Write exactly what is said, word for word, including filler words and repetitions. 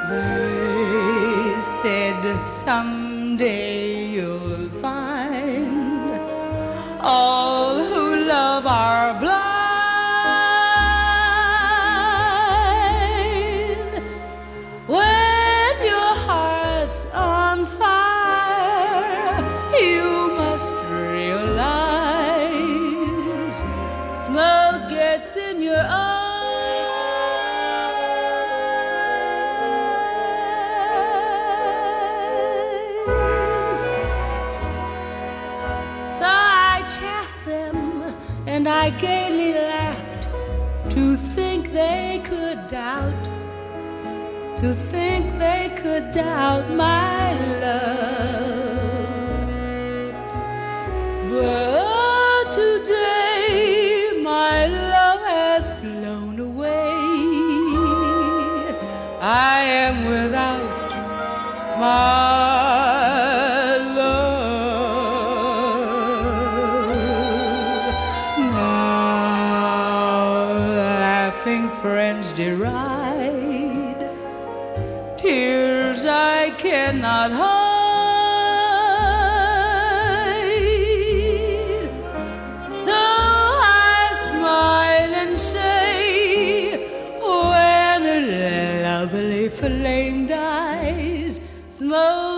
They said someday you'll find all who love are blind. When your heart's on fire, you must realize smoke gets in your eyes. And I gaily laughed to think they could doubt, to think they could doubt my love. But today my love has flown away. I am without my friends deride, tears I cannot hide. So I smile and say, when a lovely flame dies, smoke